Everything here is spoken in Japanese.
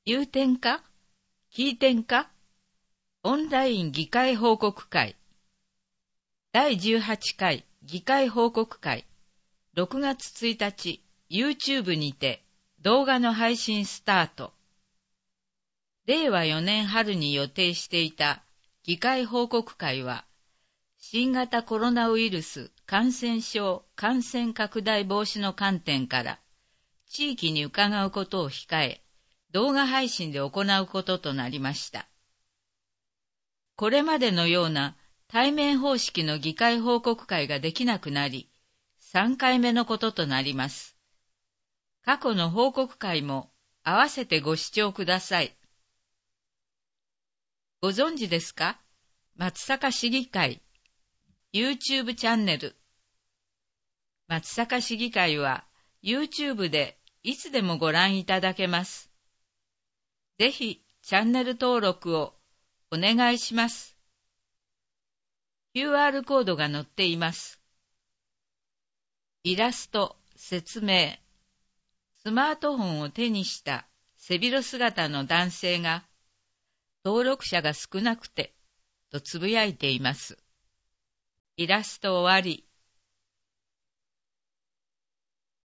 言うてんか聞いてんかオンライン議会報告会第18回議会報告会6月1日 YouTube にて動画の配信スタート。令和4年春に予定していた議会報告会は新型コロナウイルス感染症感染拡大防止の観点から地域に伺うことを控え動画配信で行うこととなりました。これまでのような対面方式の議会報告会ができなくなり、3回目のこととなります。過去の報告会も合わせてご視聴ください。ご存知ですか？松阪市議会 YouTube チャンネル。松阪市議会は YouTube でいつでもご覧いただけます。ぜひチャンネル登録をお願いします。QR コードが載っています。イラスト、説明。スマートフォンを手にした背広姿の男性が、登録者が少なくて、とつぶやいています。イラスト終わり。